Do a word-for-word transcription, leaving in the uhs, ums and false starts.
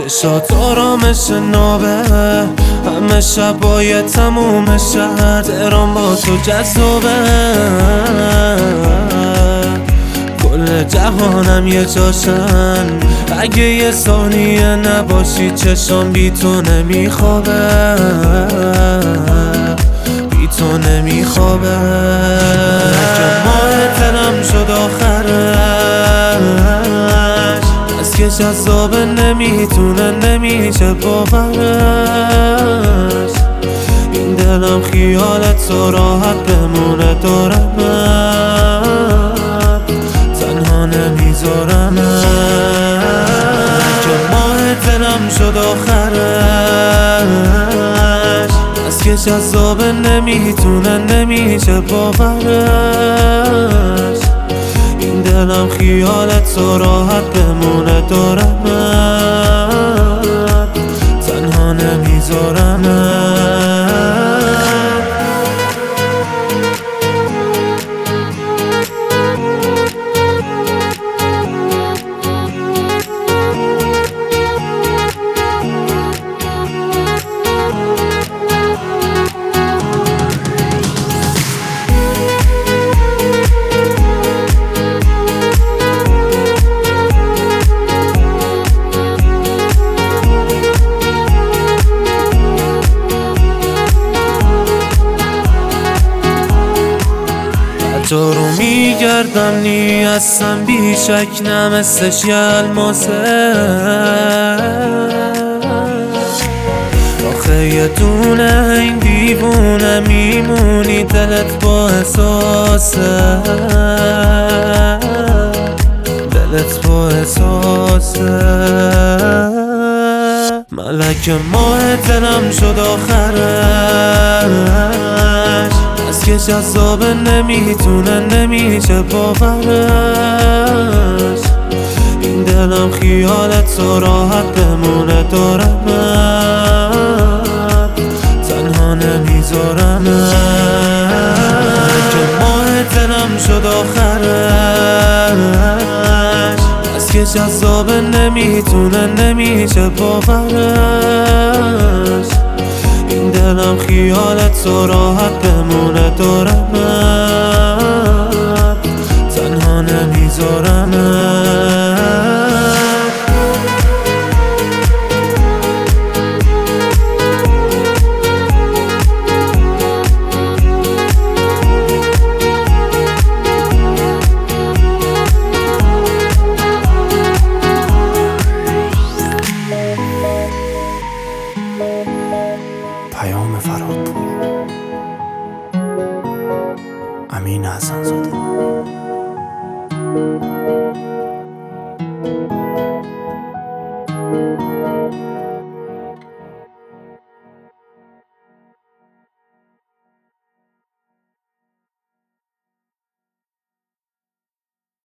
چشات آرامش نابه، همه شبای تموم شهر تهران با تو جذابه. کل جهانم یه جاشن، اگه یه ثانیه نباشی چشام بی تو نمیخوابه، بی تو نمیخوابه. که ماه دلم شد آخرش، از که جذابه نمیتونه نمیشه باورش. این دلم خیالت تو راحت بمونه دارم، تنها نمیذارم. که ماه دلم شد آخرش، از که جذابه نمیتونه نمیشه باورش. این دلم خیالت تو راحت بمونه دارم، تنها نمیذارم. تو رو میگردم نی هستم بیشک نمستش یه الماسه. آخه یه دونه این دیوونه میمونی دلت با احساسه، دلت با احساسه. ملک ماه دلم شد آخرش، از که جذابه نمیتونه نمیشه باورش. این دلم خیالت تو راحت بمونه دارم، تنها نمیذارم. که ماه دلم شد آخرش، از که جذابه نمیتونه نمیشه باورش. این دلم خیالت تو راحت بمونه دارم، تنها نمیذارم. پیام فرادپور، امین حسن‌زاده.